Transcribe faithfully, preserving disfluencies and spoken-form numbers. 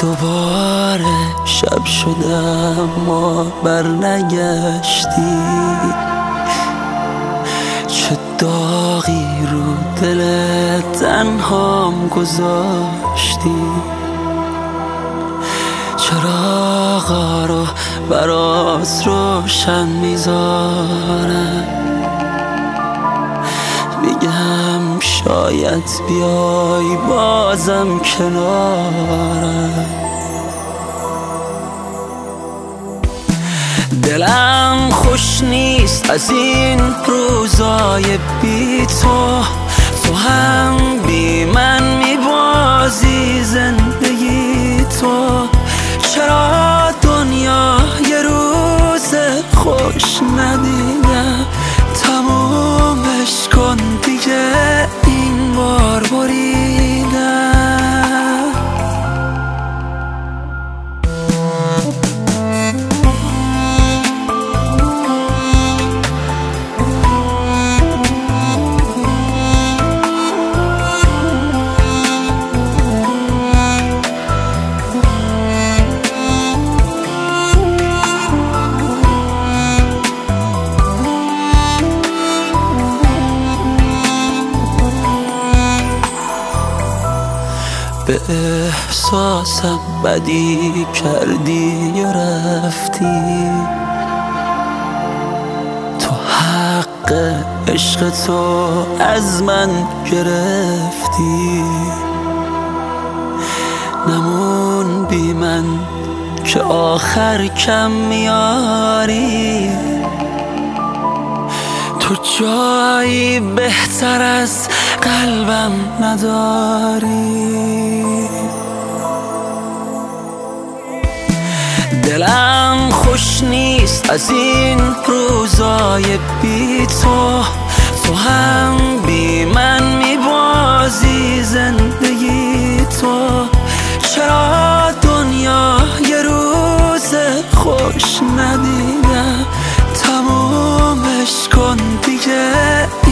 دوباره شب شده اما برنگشتی، چه داغی رو دل تنهام گذاشتی. چراغا رو برات روشن میذارم، میگم شاید بیای بازم کنارم. دلم خوش نیست از این روزای بی تو، تو هم بی من میبازی زندگی تو. چرا دنیا یه روز خوش ندیدم، تمومش کن دیگه این بار بریدم. به احساسم بدی کردی و رفتی، تو حق عشق تو از من گرفتی. نمون بی من که آخر کم میاری، تو جایی بهتر از قلبم نداری. دلم خوش نیست از این روزای بی تو، تو هم بی من میبازی زندگی تو. چرا دنیا یه روز خوش ندیدم، تمومش کن دیگه